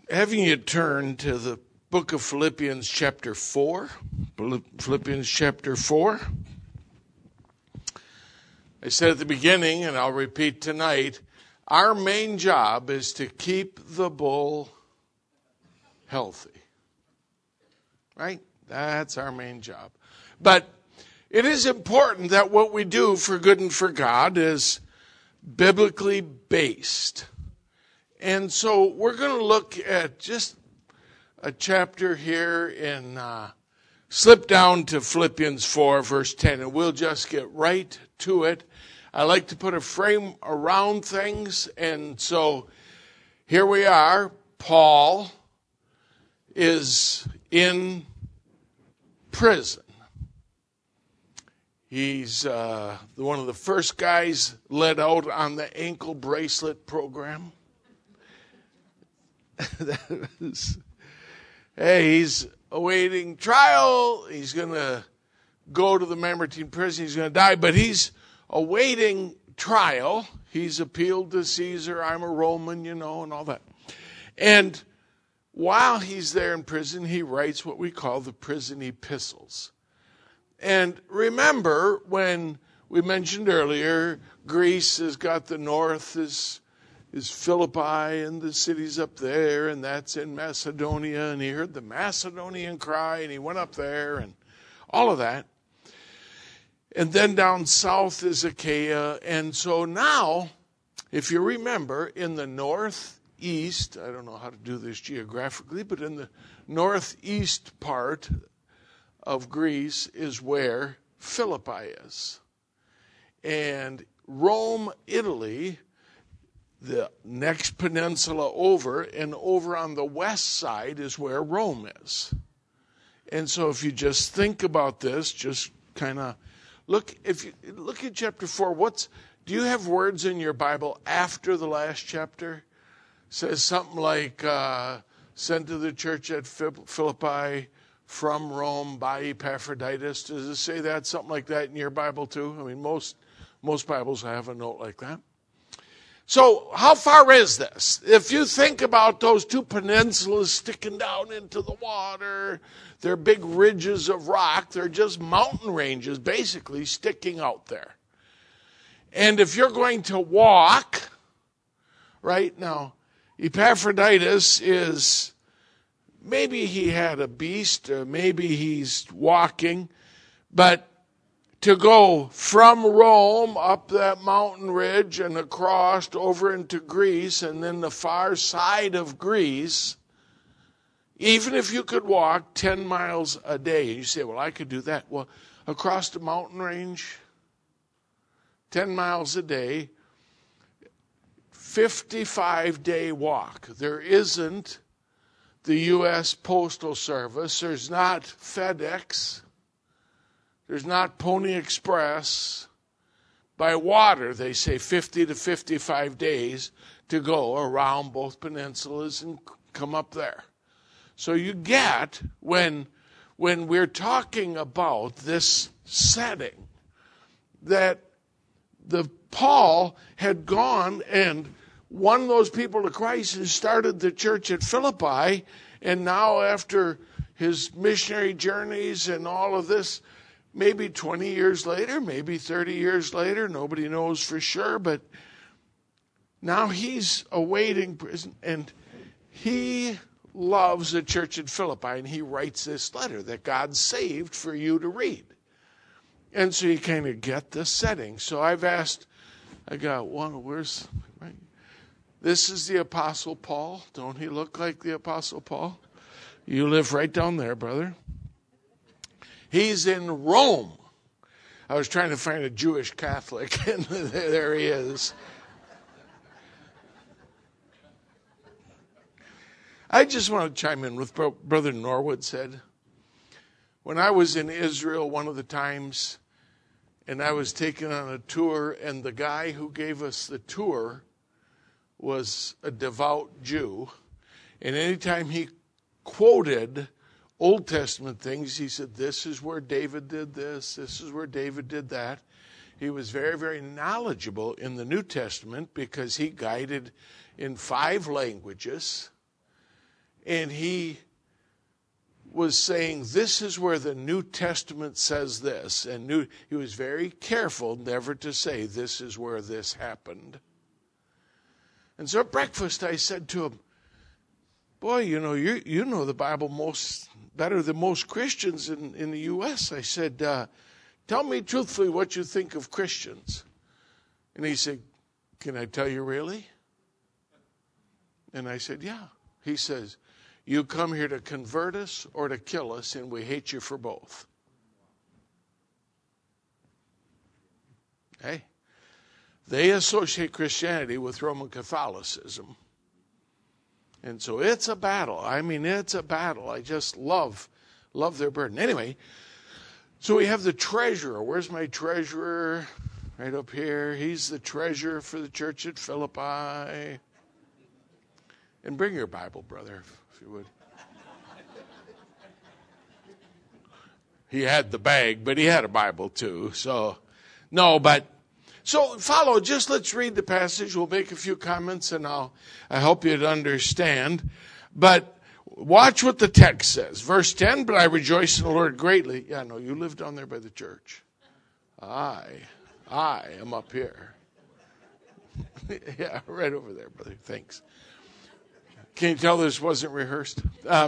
Having you turn to the book of Philippians chapter 4. Philippians chapter 4. I said at the beginning, and I'll repeat tonight, our main job is to keep the bull healthy. Right? That's our main job. But it is important that what we do for good and for God is biblically based. And so we're going to look at just a chapter here and slip down to Philippians 4, verse 10, and we'll just get right to it. I like to put a frame around things, and so here we are. Paul is in prison. He's one of the first guys let out on the ankle bracelet program. He's awaiting trial. He's going to go to the Mamertine prison. He's going to die, but he's awaiting trial. He's appealed to Caesar. I'm a Roman, and all that. And while he's there in prison, he writes what we call the prison epistles. And remember when we mentioned earlier, Greece has got the north is Philippi and the cities up there, and that's in Macedonia, and he heard the Macedonian cry, and he went up there, and all of that. And then down south is Achaia, and so now, if you remember, in the northeast, I don't know how to do this geographically, but in the northeast part of Greece is where Philippi is. And Rome, Italy, the next peninsula over, and over on the west side is where Rome is. And so if you just think about this, just kind of look at chapter 4, do you have words in your Bible after the last chapter? It says something like, sent to the church at Philippi from Rome by Epaphroditus. Does it say that? Something like that in your Bible too? I mean, most Bibles have a note like that. So how far is this? If you think about those two peninsulas sticking down into the water, they're big ridges of rock. They're just mountain ranges basically sticking out there. And if you're going to walk, right now, Epaphroditus is, maybe he had a beast, or maybe he's walking, but to go from Rome up that mountain ridge and across over into Greece and then the far side of Greece, even if you could walk 10 miles a day, and you say, well, I could do that. Well, across the mountain range, 10 miles a day, 55-day walk. There isn't the U.S. Postal Service. There's not FedEx. There's not Pony Express. By water, they say 50 to 55 days to go around both peninsulas and come up there. So you get, when we're talking about this setting, that Paul had gone and won those people to Christ and started the church at Philippi, and now after his missionary journeys and all of this, maybe 20 years later, maybe 30 years later, nobody knows for sure, but now he's awaiting prison, and he loves the church at Philippi, and he writes this letter that God saved for you to read. And so you kind of get the setting. So I got one, right? This is the Apostle Paul. Don't he look like the Apostle Paul? You live right down there, brother. He's in Rome. I was trying to find a Jewish Catholic, and there he is. I just want to chime in with Brother Norwood said. When I was in Israel one of the times, and I was taken on a tour, and the guy who gave us the tour was a devout Jew, and anytime he quoted Old Testament things, he said, this is where David did this is where David did that. He was very, very knowledgeable in the New Testament because he guided in 5 languages. and he was saying, this is where the New Testament says this. And he was very careful never to say, this is where this happened. And so at breakfast I said to him, boy, you know the Bible better than most Christians in the U.S. I said, tell me truthfully what you think of Christians. And he said, can I tell you really? And I said, yeah. He says, you come here to convert us or to kill us, and we hate you for both. Hey, they associate Christianity with Roman Catholicism. And so it's a battle. I mean, it's a battle. I just love their burden. Anyway, so we have the treasurer. Where's my treasurer? Right up here. He's the treasurer for the church at Philippi. And bring your Bible, brother, if you would. He had the bag, but he had a Bible too. So follow. Just let's read the passage. We'll make a few comments, and I hope you'd understand. But watch what the text says. Verse 10, but I rejoice in the Lord greatly. Yeah, no, you live down there by the church. I am up here. Yeah, right over there, brother. Thanks. Can you tell this wasn't rehearsed?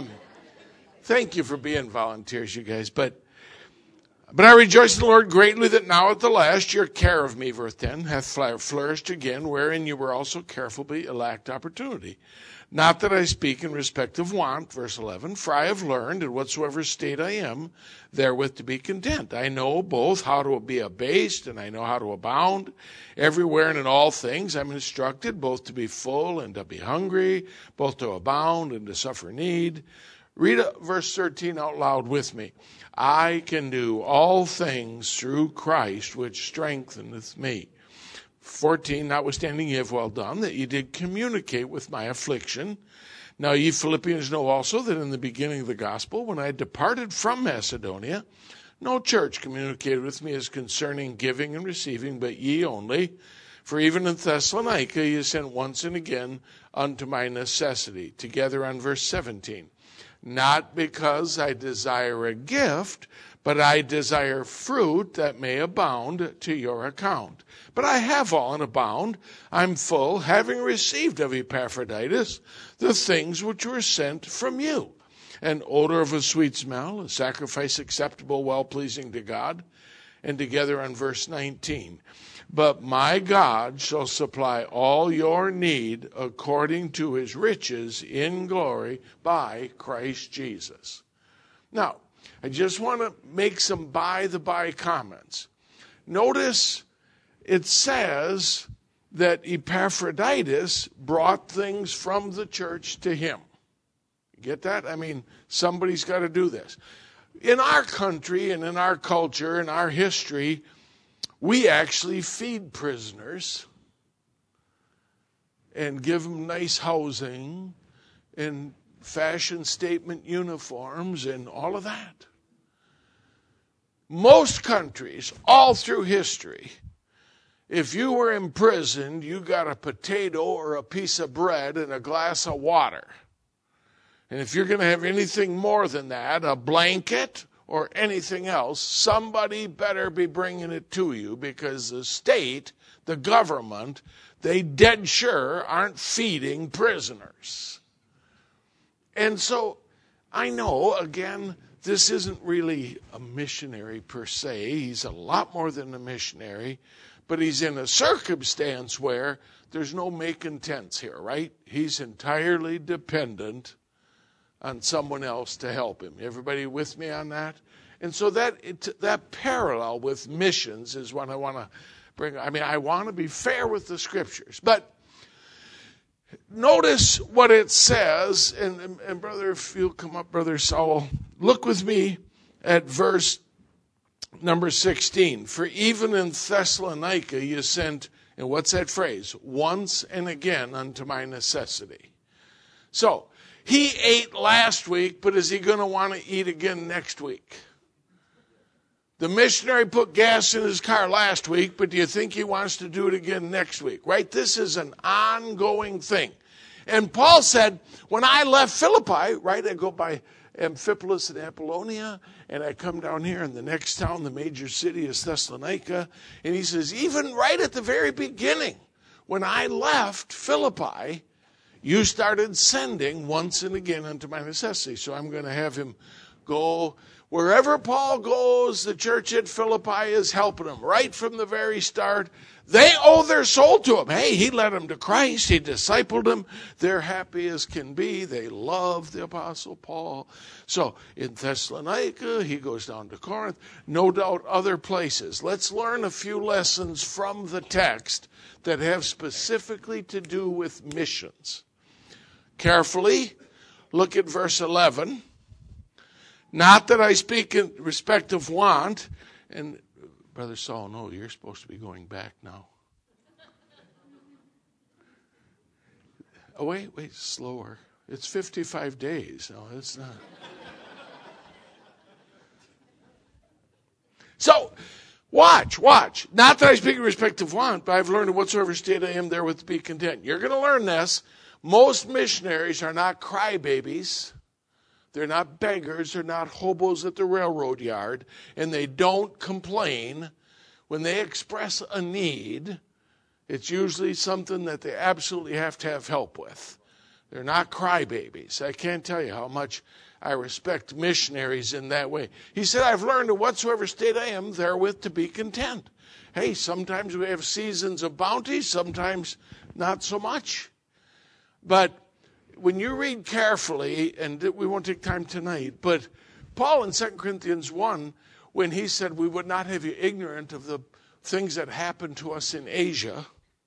Thank you for being volunteers, you guys. But I rejoice in the Lord greatly that now at the last your care of me, verse 10, hath flourished again, wherein you were also carefully lacked opportunity. Not that I speak in respect of want, verse 11, for I have learned in whatsoever state I am, therewith to be content. I know both how to be abased, and I know how to abound. Everywhere and in all things I'm instructed, both to be full and to be hungry, both to abound and to suffer need. Read verse 13 out loud with me. I can do all things through Christ, which strengtheneth me. 14, notwithstanding ye have well done, that ye did communicate with my affliction. Now ye Philippians know also that in the beginning of the gospel, when I departed from Macedonia, no church communicated with me as concerning giving and receiving, but ye only. For even in Thessalonica ye sent once and again unto my necessity. Together on verse 17. Not because I desire a gift, but I desire fruit that may abound to your account. But I have all and abound. I'm full, having received of Epaphroditus the things which were sent from you. An odor of a sweet smell, a sacrifice acceptable, well-pleasing to God. And together on verse 19. But my God shall supply all your need according to his riches in glory by Christ Jesus. Now, I just want to make some by-the-by comments. Notice it says that Epaphroditus brought things from the church to him. You get that? I mean, somebody's got to do this. In our country and in our culture and our history, we actually feed prisoners and give them nice housing and fashion statement uniforms and all of that. Most countries, all through history, if you were imprisoned, you got a potato or a piece of bread and a glass of water. And if you're going to have anything more than that, a blanket or anything else, somebody better be bringing it to you, because the state, the government, they dead sure aren't feeding prisoners. And so I know, again, this isn't really a missionary per se. He's a lot more than a missionary, but he's in a circumstance where there's no making tents here, right? He's entirely dependent on someone else to help him. Everybody with me on that? And so that parallel with missions is what I want to bring. I mean, I want to be fair with the scriptures. But notice what it says, and brother, if you'll come up, Brother Saul, look with me at verse number 16. For even in Thessalonica you sent, and what's that phrase? Once and again unto my necessity. So, he ate last week, but is he going to want to eat again next week? The missionary put gas in his car last week, but do you think he wants to do it again next week? Right? This is an ongoing thing. And Paul said, when I left Philippi, right, I go by Amphipolis and Apollonia, and I come down here, and the next town, the major city, is Thessalonica. And he says, even right at the very beginning, when I left Philippi, you started sending once and again unto my necessity. So I'm going to have him go. Wherever Paul goes, the church at Philippi is helping him right from the very start. They owe their soul to him. Hey, he led them to Christ. He discipled them. They're happy as can be. They love the Apostle Paul. So in Thessalonica, he goes down to Corinth. No doubt other places. Let's learn a few lessons from the text that have specifically to do with missions. Carefully, look at verse 11. Not that I speak in respect of want. And Brother Saul, no, you're supposed to be going back now. Oh, wait, slower. It's 55 days. No, it's not. So, watch. Not that I speak in respect of want, but I've learned in whatsoever state I am therewith to be content. You're going to learn this. Most missionaries are not crybabies. They're not beggars. They're not hobos at the railroad yard. And they don't complain. When they express a need, it's usually something that they absolutely have to have help with. They're not crybabies. I can't tell you how much I respect missionaries in that way. He said, I've learned in whatsoever state I am therewith to be content. Hey, sometimes we have seasons of bounty, sometimes not so much. But when you read carefully, and we won't take time tonight, but Paul in 2 Corinthians 1, when he said we would not have you ignorant of the things that happened to us in Asia,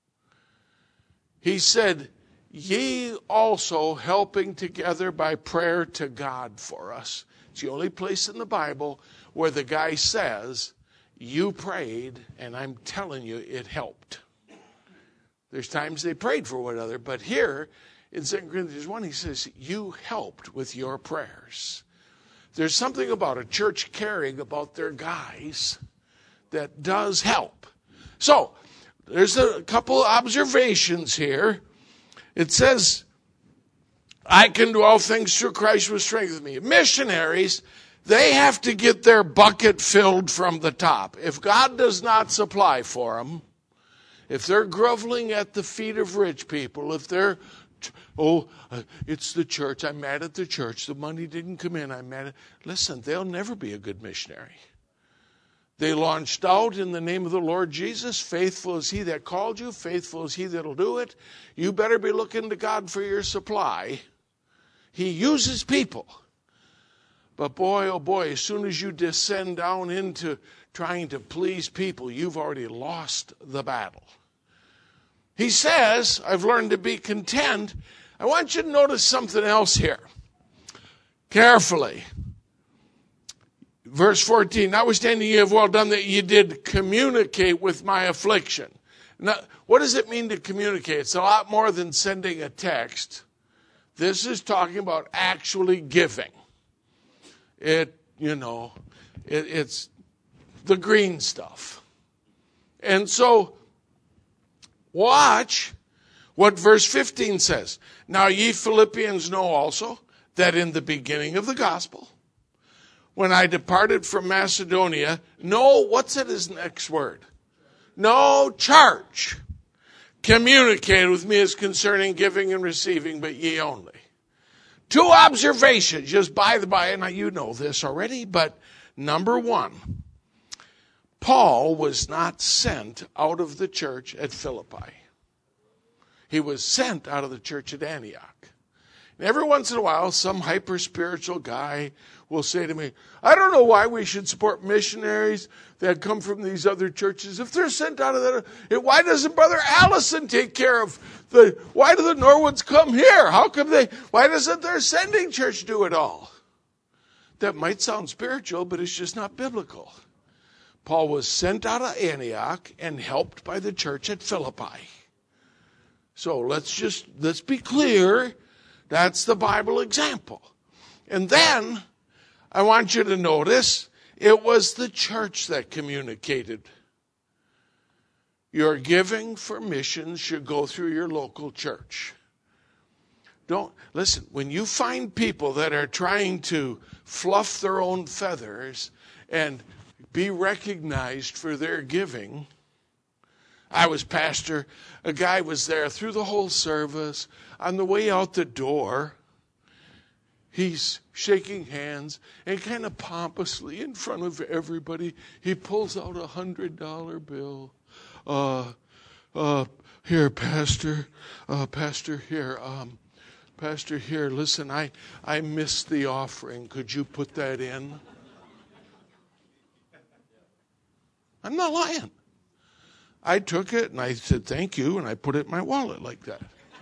he said, ye also helping together by prayer to God for us. It's the only place in the Bible where the guy says, you prayed, and I'm telling you it helped. There's times they prayed for one another, but here in 2 Corinthians 1, he says, you helped with your prayers. There's something about a church caring about their guys that does help. So, there's a couple observations here. It says, I can do all things through Christ who strengthens me. Missionaries, they have to get their bucket filled from the top. If God does not supply for them, if they're groveling at the feet of rich people, if they're, it's the church, I'm mad at the church, the money didn't come in, I'm mad at... Listen, they'll never be a good missionary. They launched out in the name of the Lord Jesus. Faithful is he that called you. Faithful is he that'll do it. You better be looking to God for your supply. He uses people. But boy, oh boy, as soon as you descend down into trying to please people, you've already lost the battle. He says, I've learned to be content. I want you to notice something else here. Carefully. Verse 14, notwithstanding ye have well done that ye did communicate with my affliction. Now, what does it mean to communicate? It's a lot more than sending a text. This is talking about actually giving. It's the green stuff. And so, watch what verse 15 says. Now ye Philippians know also that in the beginning of the gospel, when I departed from Macedonia, what's it his next word? No church communicated with me as concerning giving and receiving, but ye only. Two observations, just by the by, and you know this already, but number one, Paul was not sent out of the church at Philippi. He was sent out of the church at Antioch. And every once in a while, some hyper-spiritual guy will say to me, I don't know why we should support missionaries that come from these other churches. If they're sent out of that, why doesn't Brother Allison take care of why do the Norwoods come here? Why doesn't their sending church do it all? That might sound spiritual, but it's just not biblical. Paul was sent out of Antioch and helped by the church at Philippi. So let's be clear. That's the Bible example. And then I want you to notice it was the church that communicated. Your giving for missions should go through your local church. Don't listen, when you find people that are trying to fluff their own feathers and be recognized for their giving. I was pastor. A guy was there through the whole service. On the way out the door, he's shaking hands and kind of pompously in front of everybody, he pulls out $100 bill. Here, Pastor. Pastor, here. Pastor, here, listen, I missed the offering. Could you put that in? I'm not lying. I took it and I said, thank you, and I put it in my wallet like that.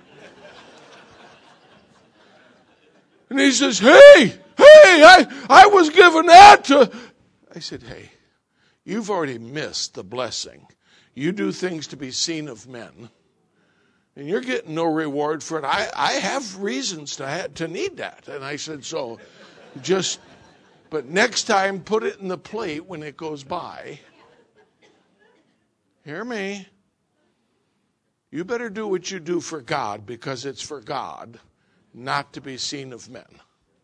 And he says, hey, I was given that to... I said, hey, you've already missed the blessing. You do things to be seen of men. And you're getting no reward for it. I have reasons to need that. And I said, so but next time, put it in the plate when it goes by. Hear me. You better do what you do for God, because it's for God, not to be seen of men.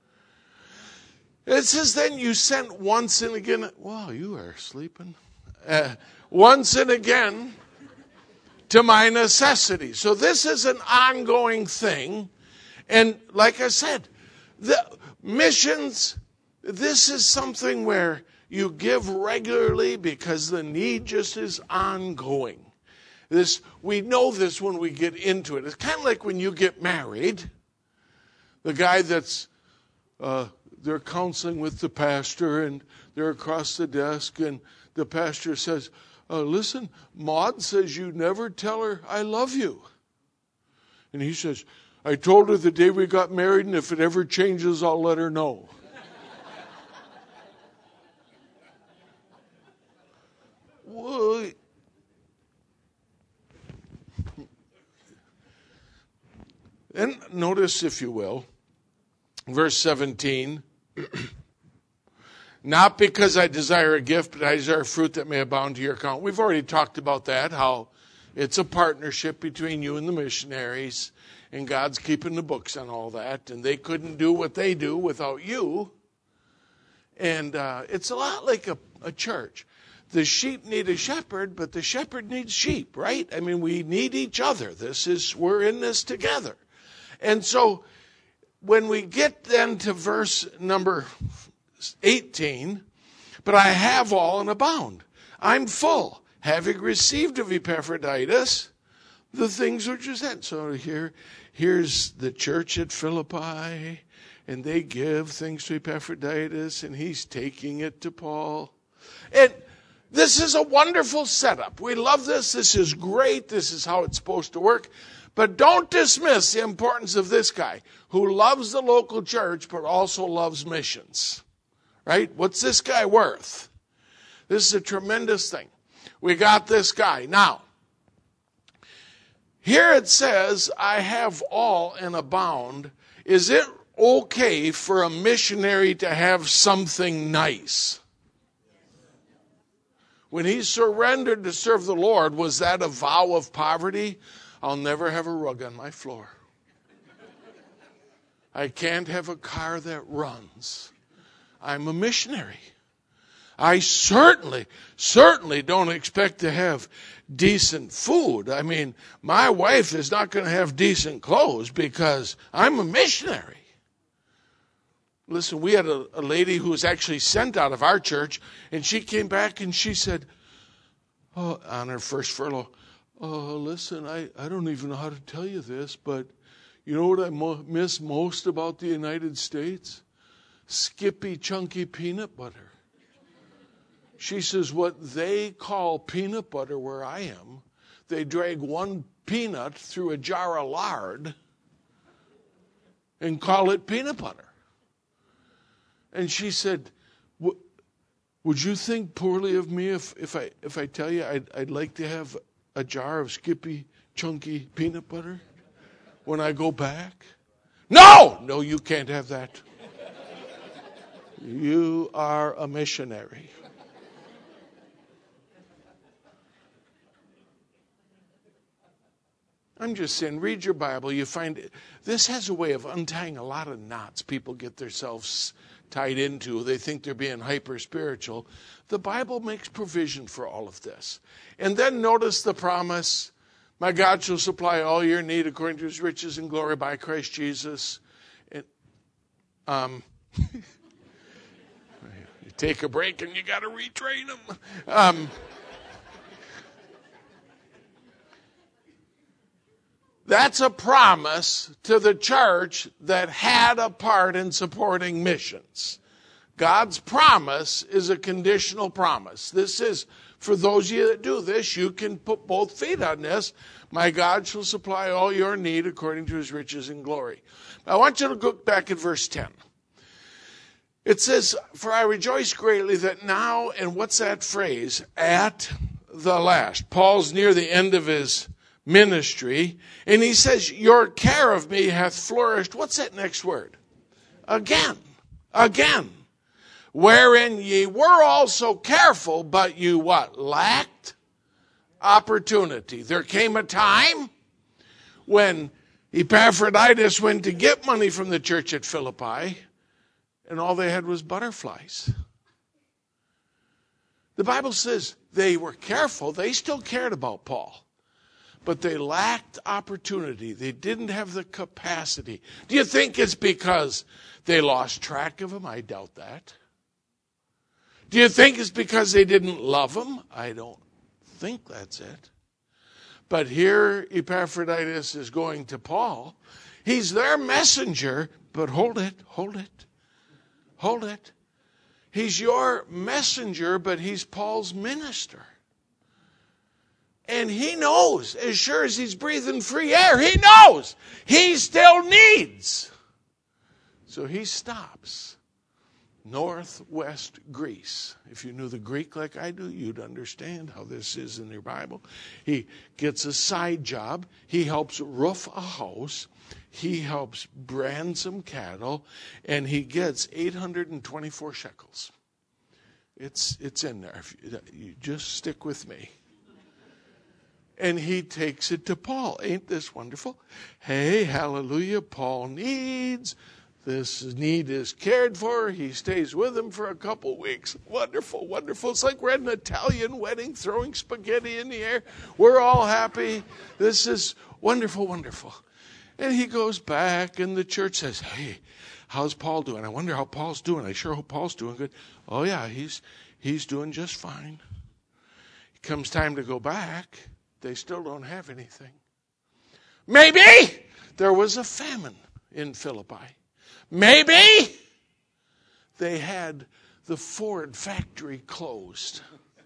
It says, then you sent once and again. Wow, you are sleeping. Once and again to my necessity. So this is an ongoing thing. And like I said, the missions, this is something where you give regularly because the need just is ongoing. We know this when we get into it. It's kind of like when you get married. The guy that's, they're counseling with the pastor and they're across the desk and the pastor says, listen, Maud says you never tell her I love you. And he says, I told her the day we got married, and if it ever changes, I'll let her know. Well, and notice, if you will, verse 17. Not because I desire a gift, but I desire fruit that may abound to your account. We've already talked about that, how it's a partnership between you and the missionaries, and God's keeping the books on all that, and they couldn't do what they do without you. And it's a lot like a church. The sheep need a shepherd, but the shepherd needs sheep, right? I mean, we need each other. We're in this together. And so when we get then to verse number 18, but I have all and abound. I'm full, having received of Epaphroditus the things which are sent. So here's the church at Philippi, and they give things to Epaphroditus, and he's taking it to Paul. And this is a wonderful setup. We love this. This is great. This is how it's supposed to work. But don't dismiss the importance of this guy who loves the local church but also loves missions. Right? What's this guy worth? This is a tremendous thing. We got this guy. Now, here it says, I have all and abound. Is it okay for a missionary to have something nice? When he surrendered to serve the Lord, was that a vow of poverty? I'll never have a rug on my floor. I can't have a car that runs. I'm a missionary. I certainly don't expect to have decent food. I mean, my wife is not going to have decent clothes because I'm a missionary. Listen, we had a lady who was actually sent out of our church, and she came back and she said, on her first furlough, listen, I don't even know how to tell you this, but you know what I miss most about the United States? Skippy, chunky peanut butter. She says, what they call peanut butter where I am, they drag one peanut through a jar of lard and call it peanut butter. And she said, would you think poorly of me if I tell you I'd like to have a jar of Skippy, chunky peanut butter when I go back? No, you can't have that. You are a missionary. I'm just saying, read your Bible. You find this has a way of untying a lot of knots people get themselves tied into. They think they're being hyper-spiritual. The Bible makes provision for all of this. And then notice the promise, my God shall supply all your need according to his riches and glory by Christ Jesus. And, you take a break and you got to retrain them. That's a promise to the church that had a part in supporting missions. God's promise is a conditional promise. This is, for those of you that do this, you can put both feet on this. My God shall supply all your need according to his riches and glory. I want you to look back at verse 10. It says, for I rejoice greatly that now, and what's that phrase? At the last. Paul's near the end of his ministry, and he says, your care of me hath flourished. What's that next word? Again. Wherein ye were also careful, but you what? Lacked opportunity. There came a time when Epaphroditus went to get money from the church at Philippi, and all they had was butterflies. The Bible says they were careful. They still cared about Paul. But they lacked opportunity. They didn't have the capacity. Do you think it's because they lost track of him? I doubt that. Do you think it's because they didn't love him? I don't think that's it. But here Epaphroditus is going to Paul. He's their messenger, but hold it. He's your messenger, but he's Paul's minister. And he knows, as sure as he's breathing free air, he knows he still needs. So he stops. Northwest Greece. If you knew the Greek like I do, you'd understand how this is in your Bible. He gets a side job. He helps roof a house. He helps brand some cattle. And he gets 824 shekels. It's in there. You just stick with me. And he takes it to Paul. Ain't this wonderful? Hey, hallelujah, Paul needs. This need is cared for. He stays with him for a couple weeks. Wonderful, wonderful. It's like we're at an Italian wedding, throwing spaghetti in the air. We're all happy. This is wonderful, wonderful. And he goes back, and the church says, hey, how's Paul doing? I wonder how Paul's doing. I sure hope Paul's doing good. Oh, yeah, he's doing just fine. It comes time to go back. They still don't have anything. Maybe there was a famine in Philippi. Maybe they had the Ford factory closed.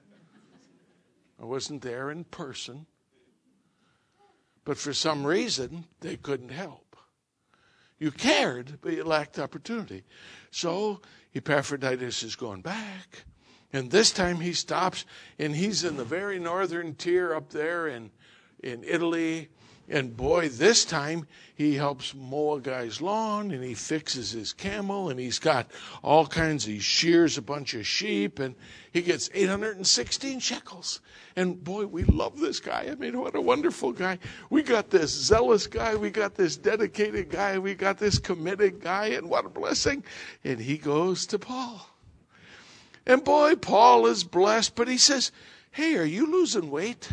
I wasn't there in person. But for some reason, they couldn't help. You cared, but you lacked opportunity. So Epaphroditus is going back. And this time he stops, and he's in the very northern tier up there in Italy. And boy, this time he helps mow a guy's lawn, and he fixes his camel, and he's got all kinds. He shears a bunch of sheep, and he gets 816 shekels. And boy, we love this guy. I mean, what a wonderful guy. We got this zealous guy. We got this dedicated guy. We got this committed guy, and what a blessing. And he goes to Paul. And boy, Paul is blessed, but he says, hey, are you losing weight?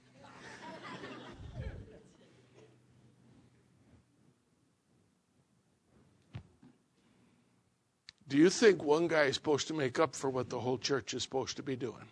Do you think one guy is supposed to make up for what the whole church is supposed to be doing?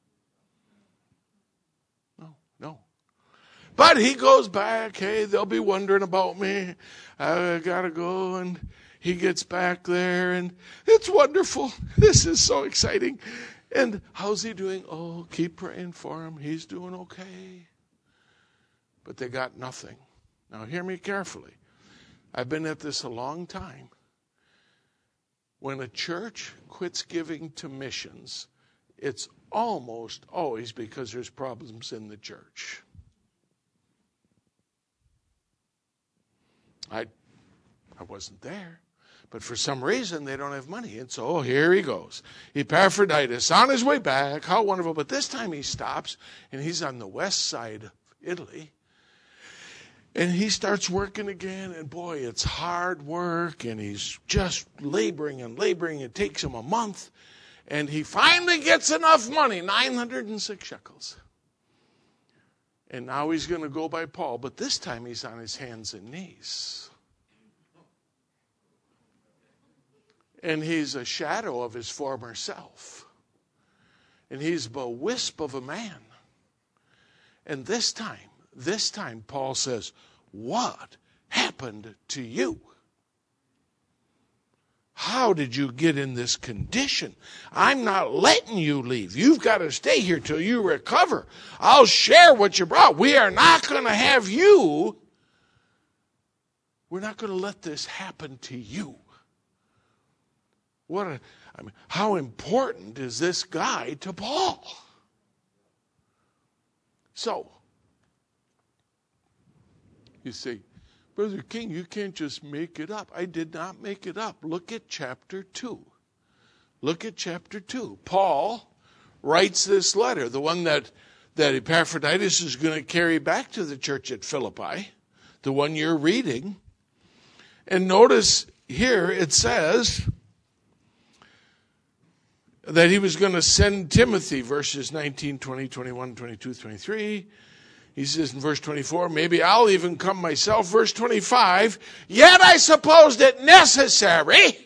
No. But he goes back. Hey, they'll be wondering about me. I got to go. And he gets back there, and it's wonderful. This is so exciting. And how's he doing? Oh, keep praying for him. He's doing okay. But they got nothing. Now, hear me carefully. I've been at this a long time. When a church quits giving to missions, it's almost always because there's problems in the church. I wasn't there. But for some reason, they don't have money. And so here he goes. Epaphroditus on his way back. How wonderful. But this time he stops, and he's on the west side of Italy. And he starts working again, and boy, it's hard work, and he's just laboring and laboring. It takes him a month, and he finally gets enough money, 906 shekels. And now he's going to go by Paul, but this time he's on his hands and knees. And he's a shadow of his former self. And he's a wisp of a man. And this time, Paul says, what happened to you? How did you get in this condition? I'm not letting you leave. You've got to stay here till you recover. I'll share what you brought. We are not going to have you. We're not going to let this happen to you. How important is this guy to Paul? So, you say, Brother King, you can't just make it up. I did not make it up. Look at chapter 2. Look at chapter 2. Paul writes this letter, the one that Epaphroditus is going to carry back to the church at Philippi, the one you're reading. And notice here it says that he was going to send Timothy, verses 19, 20, 21, 22, 23. He says in verse 24, maybe I'll even come myself. Verse 25, yet I supposed it necessary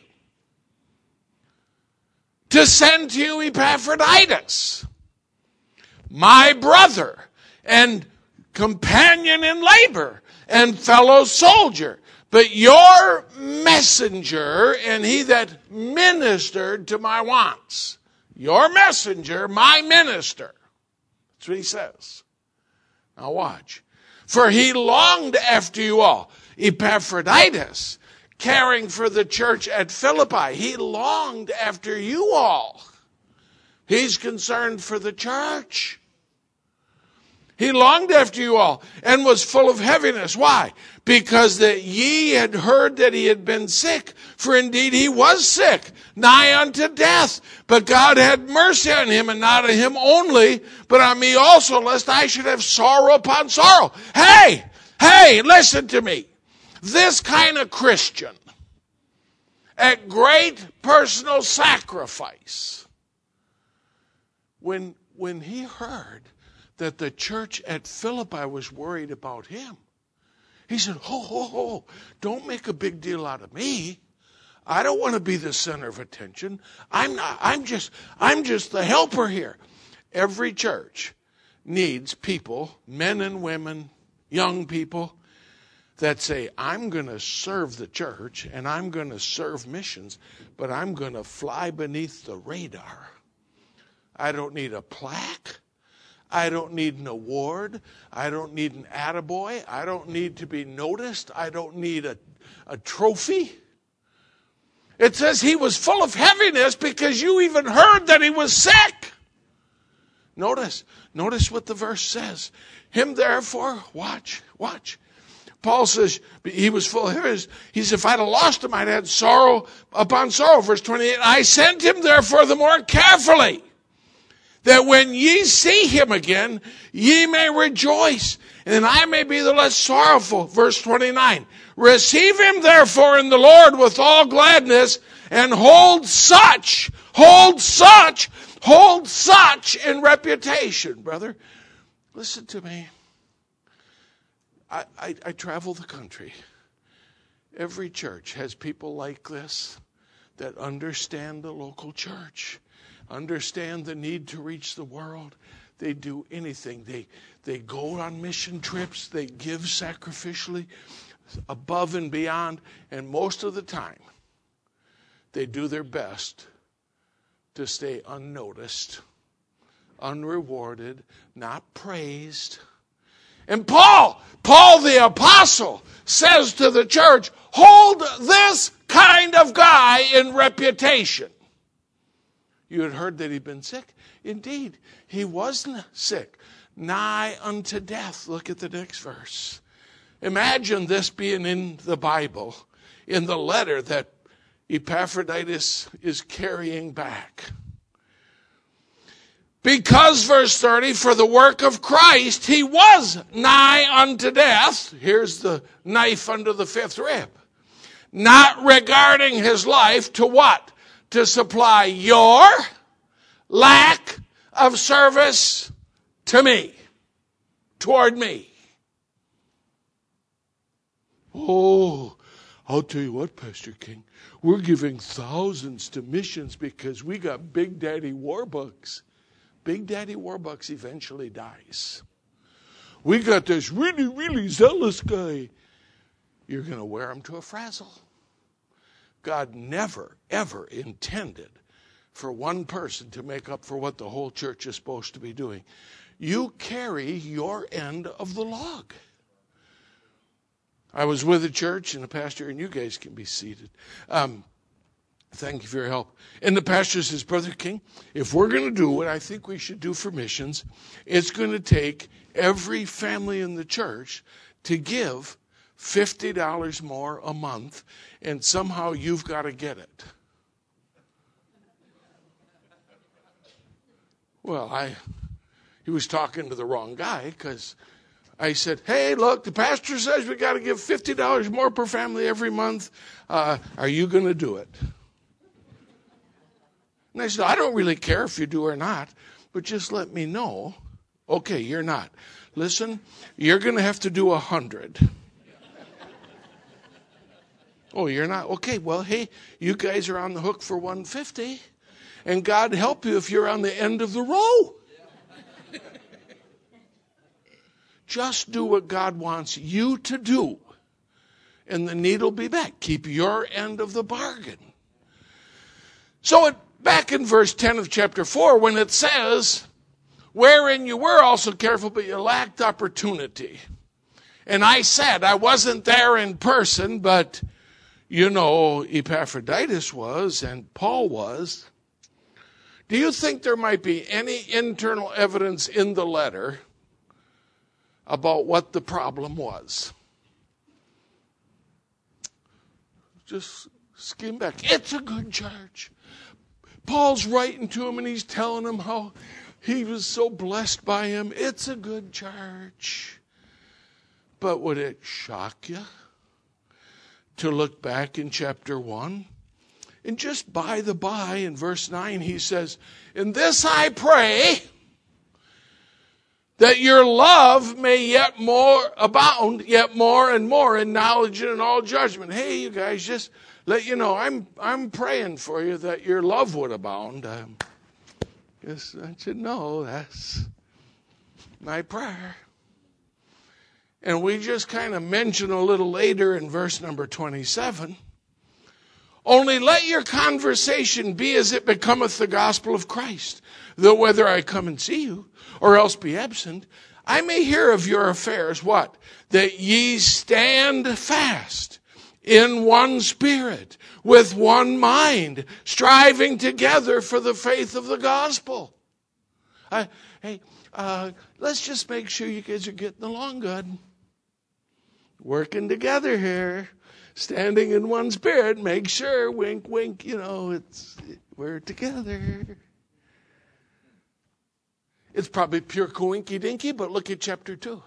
to send to you Epaphroditus, my brother and companion in labor and fellow soldier, but your messenger and he that ministered to my wants. Your messenger, my minister. That's what he says. Now watch. For he longed after you all. Epaphroditus, caring for the church at Philippi. He longed after you all. He's concerned for the church. He longed after you all and was full of heaviness. Why? Because that ye had heard that he had been sick. For indeed he was sick, nigh unto death. But God had mercy on him, and not on him only, but on me also, lest I should have sorrow upon sorrow. Hey, listen to me. This kind of Christian, at great personal sacrifice, when he heard that the church at Philippi was worried about him, he said, don't make a big deal out of me. I don't want to be the center of attention. I'm just the helper here. Every church needs people, men and women, young people, that say, I'm going to serve the church and I'm going to serve missions, but I'm going to fly beneath the radar. I don't need a plaque. I don't need an award. I don't need an attaboy. I don't need to be noticed. I don't need a trophy. It says he was full of heaviness because you even heard that he was sick. Notice what the verse says. Him therefore, watch. Paul says he was full of heaviness. He said, if I'd have lost him, I'd had sorrow upon sorrow. Verse 28, I sent him therefore the more carefully, that when ye see him again, ye may rejoice, and I may be the less sorrowful. Verse 29, receive him therefore in the Lord with all gladness, and hold such in reputation. Brother, listen to me. I travel the country. Every church has people like this that understand the local church, understand the need to reach the world. They do anything. They go on mission trips. They give sacrificially above and beyond. And most of the time, they do their best to stay unnoticed, unrewarded, not praised. And Paul the apostle, says to the church, hold this kind of guy in reputation. You had heard that he'd been sick. Indeed, he wasn't sick. Nigh unto death. Look at the next verse. Imagine this being in the Bible, in the letter that Epaphroditus is carrying back. Because, verse 30, for the work of Christ, he was nigh unto death. Here's the knife under the fifth rib. Not regarding his life to what? To supply your lack of service to me, toward me. Oh, I'll tell you what, Pastor King, we're giving thousands to missions because we got Big Daddy Warbucks. Big Daddy Warbucks eventually dies. We got this really, really zealous guy. You're going to wear him to a frazzle. God never, ever intended for one person to make up for what the whole church is supposed to be doing. You carry your end of the log. I was with a church and a pastor, and you guys can be seated. Thank you for your help. And the pastor says, Brother King, if we're going to do what I think we should do for missions, it's going to take every family in the church to give $50 more a month, and somehow you've got to get it. Well, he was talking to the wrong guy, because I said, hey, look, the pastor says we got to give $50 more per family every month. Are you going to do it? And I said, I don't really care if you do or not, but just let me know. Okay, you're not. Listen, you're going to have to do 100. Oh, you're not? Okay, well, hey, you guys are on the hook for 150, and God help you if you're on the end of the row. Just do what God wants you to do, and the need will be back. Keep your end of the bargain. So back in verse 10 of chapter 4, when it says, wherein you were also careful, but you lacked opportunity. And I said, I wasn't there in person, but you know, Epaphroditus was and Paul was. Do you think there might be any internal evidence in the letter about what the problem was? Just skim back. It's a good church. Paul's writing to him and he's telling him how he was so blessed by him. It's a good church. But would it shock you to look back in chapter 1? And just by the by, in verse 9, he says, in this I pray, that your love may yet more abound, yet more and more in knowledge and in all judgment. Hey, you guys, just let you know, I'm praying for you that your love would abound. Guess I should know that's my prayer. And we just kind of mention a little later in verse number 27. Only let your conversation be as it becometh the gospel of Christ, that whether I come and see you, or else be absent, I may hear of your affairs, what? That ye stand fast in one spirit, with one mind, striving together for the faith of the gospel. Let's just make sure you guys are getting along good. Working together here, standing in one spirit, make sure, wink, wink, we're together. It's probably pure coinky-dinky, but look at chapter 2.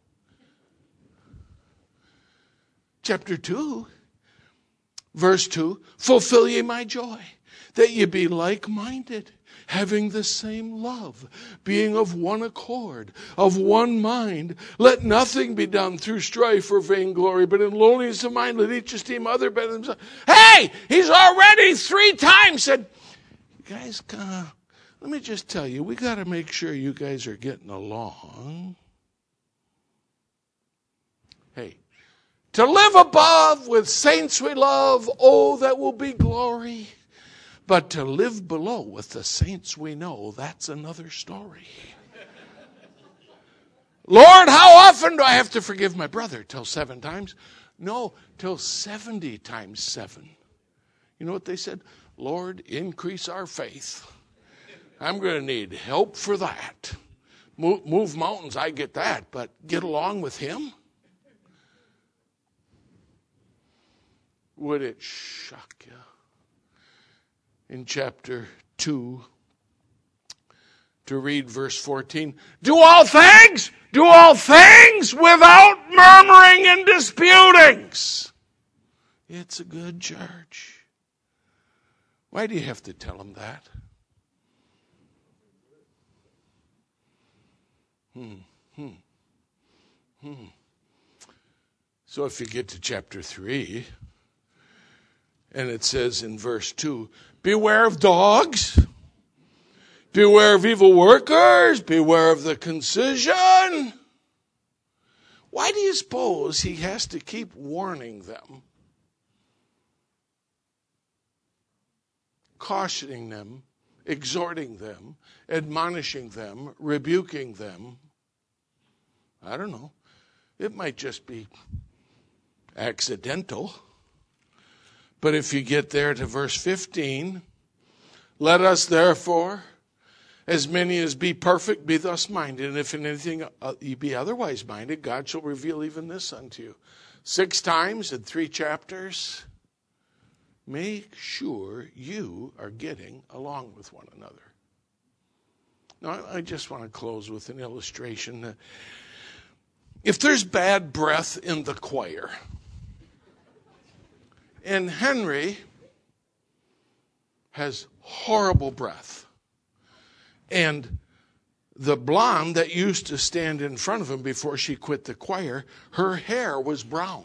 Chapter 2, verse 2, fulfill ye my joy, that ye be like-minded, having the same love, being of one accord, of one mind. Let nothing be done through strife or vainglory, but in lowliness of mind, let each esteem other better than himself. Hey, he's already 3 times said, guys, let me just tell you, we got to make sure you guys are getting along. Hey, to live above with saints we love, oh, that will be glory. But to live below with the saints we know, that's another story. Lord, how often do I have to forgive my brother? Till 7 times? No, till 70 times 7. You know what they said? Lord, increase our faith. I'm going to need help for that. Move mountains, I get that, but get along with him? Would it shock you? In chapter 2, to read verse 14. Do all things without murmuring and disputings. It's a good church. Why do you have to tell them that? So if you get to chapter 3, and it says in verse 2, beware of dogs, beware of evil workers, beware of the concision. Why do you suppose he has to keep warning them, cautioning them, exhorting them, admonishing them, rebuking them? I don't know. It might just be accidental. But if you get there to verse 15, let us therefore, as many as be perfect, be thus minded. And if in anything ye be otherwise minded, God shall reveal even this unto you. 6 times in 3 chapters. Make sure you are getting along with one another. Now, I just want to close with an illustration. If there's bad breath in the choir, and Henry has horrible breath, and the blonde that used to stand in front of him before she quit the choir, her hair was brown.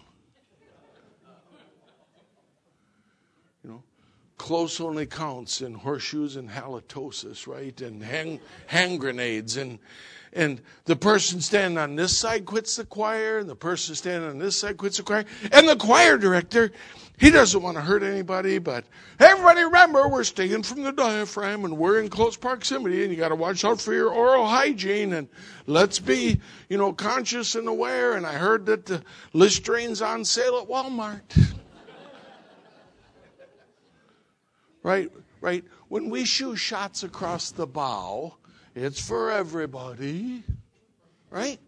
Close only counts in horseshoes and halitosis, right? And hand grenades. And the person standing on this side quits the choir, and the person standing on this side quits the choir. And the choir director, he doesn't want to hurt anybody, but everybody remember, we're staying from the diaphragm, and we're in close proximity, and you got to watch out for your oral hygiene, and let's be, conscious and aware. And I heard that the Listerione's on sale at Walmart. Right. When we shoot shots across the bow, it's for everybody. Right?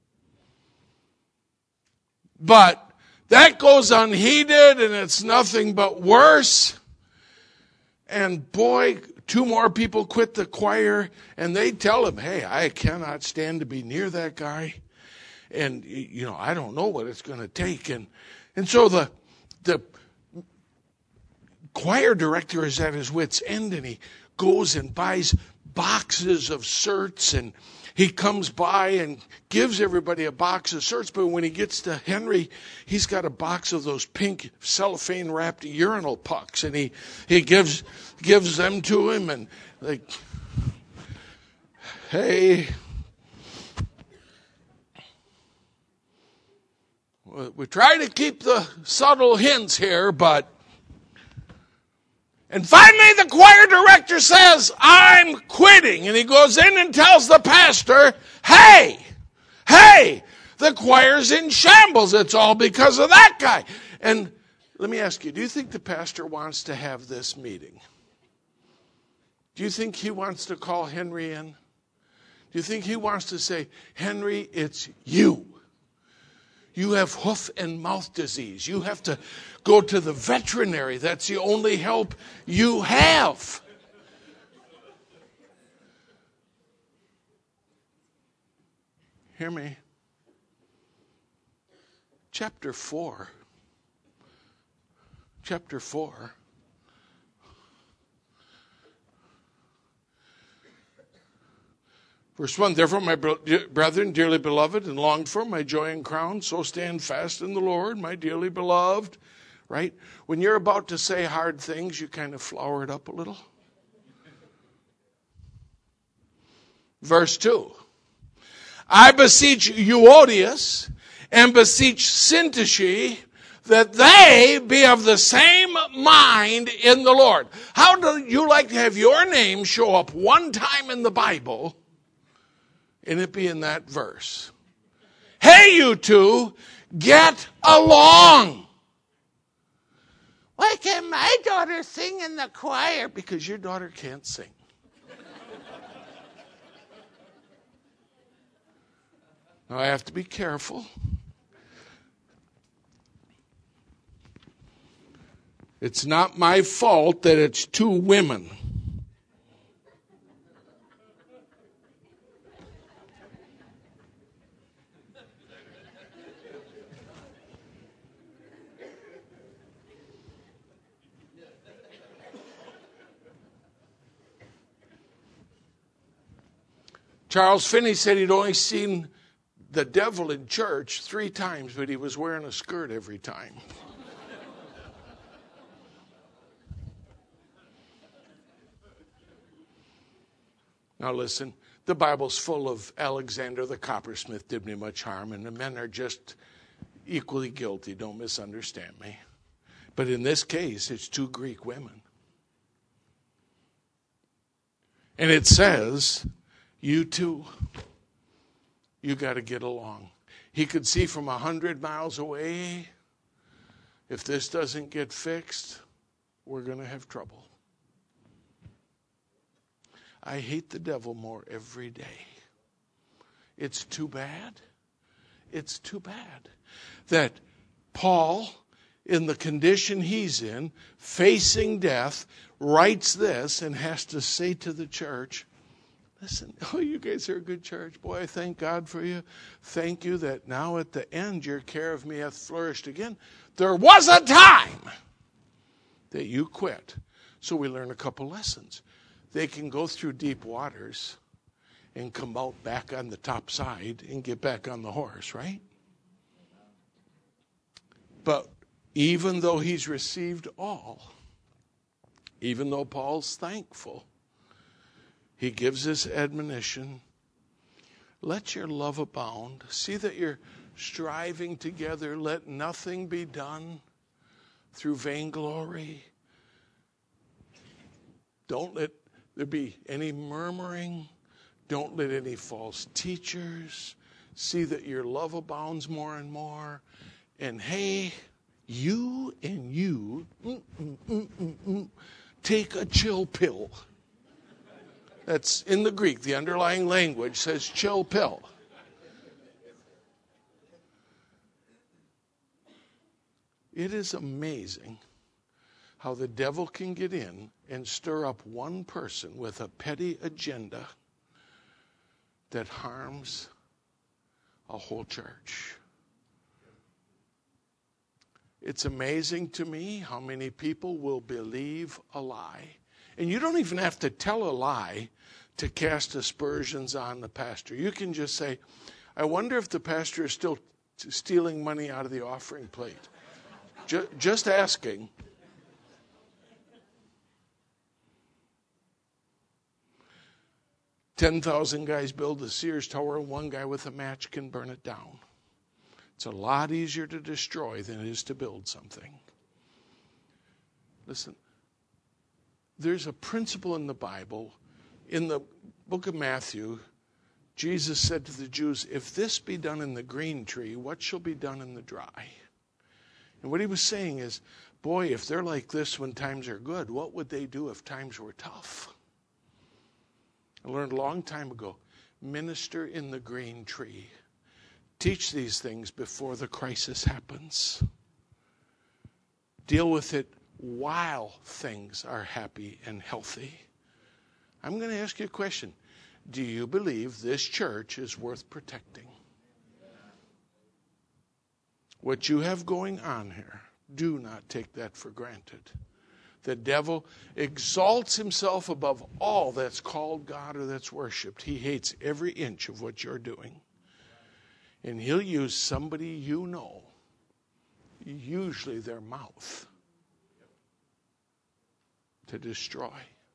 But that goes unheeded, and it's nothing but worse. And boy, 2 more people quit the choir, and they tell him, hey, I cannot stand to be near that guy. And, I don't know what it's going to take. And so the choir director is at his wit's end, and he goes and buys boxes of certs, and he comes by and gives everybody a box of certs. But when he gets to Henry, he's got a box of those pink cellophane wrapped urinal pucks, and he gives them to him, and like, hey, we try to keep the subtle hints here, but. And finally, the choir director says, I'm quitting. And he goes in and tells the pastor, hey, the choir's in shambles. It's all because of that guy. And let me ask you, do you think the pastor wants to have this meeting? Do you think he wants to call Henry in? Do you think he wants to say, Henry, it's you? You have hoof and mouth disease. You have to go to the veterinary. That's the only help you have. Hear me. Chapter 4. Verse 1, therefore, my brethren, dearly beloved and longed for, my joy and crown, so stand fast in the Lord, my dearly beloved. Right? When you're about to say hard things, you kind of flower it up a little. Verse 2, I beseech Euodias and beseech Syntyche that they be of the same mind in the Lord. How do you like to have your name show up one time in the Bible and it be in that verse? Hey, you two, get along. Why can't my daughter sing in the choir? Because your daughter can't sing. Now I have to be careful. It's not my fault that it's 2 women. Charles Finney said he'd only seen the devil in church 3 times, but he was wearing a skirt every time. Now listen, the Bible's full of Alexander the coppersmith did me much harm, and the men are just equally guilty. Don't misunderstand me. But in this case, it's 2 Greek women. And it says, you two, you got to get along. He could see from 100 miles away, if this doesn't get fixed, we're going to have trouble. I hate the devil more every day. It's too bad. It's too bad that Paul, in the condition he's in, facing death, writes this and has to say to the church, listen, you guys are a good church. Boy, I thank God for you. Thank you that now at the end your care of me hath flourished again. There was a time that you quit. So we learn a couple lessons. They can go through deep waters and come out back on the top side and get back on the horse, right? But even though he's received all, even though Paul's thankful, he gives this admonition, let your love abound. See that you're striving together. Let nothing be done through vainglory. Don't let there be any murmuring. Don't let any false teachers. See that your love abounds more and more. And hey, you take a chill pill. That's in the Greek. The underlying language says chill pill. It is amazing how the devil can get in and stir up one person with a petty agenda that harms a whole church. It's amazing to me how many people will believe a lie. And you don't even have to tell a lie to cast aspersions on the pastor. You can just say, I wonder if the pastor is still stealing money out of the offering plate. Just asking. $10,000 guys build a Sears Tower, and one guy with a match can burn it down. It's a lot easier to destroy than it is to build something. Listen, there's a principle in the Bible. In the book of Matthew, Jesus said to the Jews, if this be done in the green tree, what shall be done in the dry? And what he was saying is, boy, if they're like this when times are good, what would they do if times were tough? I learned a long time ago, minister in the green tree. Teach these things before the crisis happens. Deal with it while things are happy and healthy. I'm going to ask you a question. Do you believe this church is worth protecting? What you have going on here, do not take that for granted. The devil exalts himself above all that's called God or that's worshipped. He hates every inch of what you're doing. And he'll use somebody you know, usually their mouth, to destroy.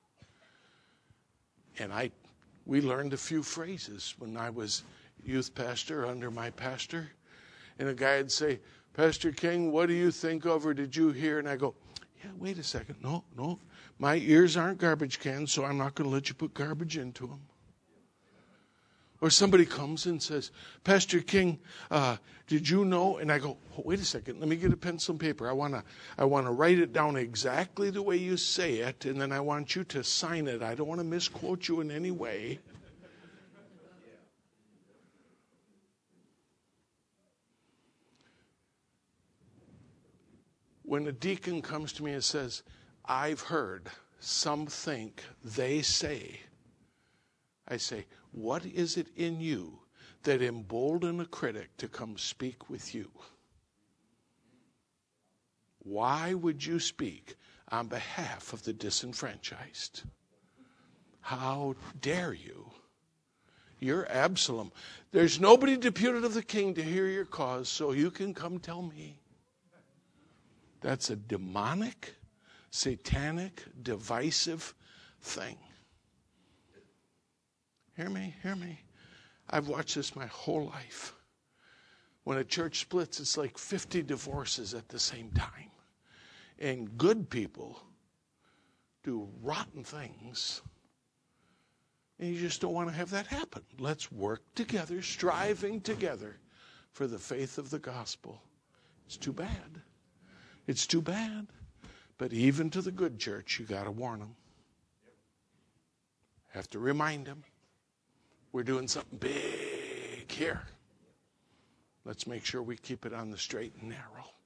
And we learned a few phrases when I was youth pastor under my pastor. And a guy would say, Pastor King, what do you think of or did you hear? And I go, yeah, wait a second. No. My ears aren't garbage cans, so I'm not going to let you put garbage into them. Or somebody comes and says, Pastor King, did you know? And I go, oh, wait a second, let me get a pencil and paper. I want to write it down exactly the way you say it, and then I want you to sign it. I don't want to misquote you in any way. When a deacon comes to me and says, I've heard, some think, they say, I say, what is it in you that embolden a critic to come speak with you? Why would you speak on behalf of the disenfranchised? How dare you? You're Absalom. There's nobody deputed of the king to hear your cause, so you can come tell me. That's a demonic, satanic, divisive thing. Hear me, hear me. I've watched this my whole life. When a church splits, it's like 50 divorces at the same time. And good people do rotten things. And you just don't want to have that happen. Let's work together, striving together for the faith of the gospel. It's too bad. It's too bad. But even to the good church, you got to warn them. Have to remind them. We're doing something big here. Let's make sure we keep it on the straight and narrow.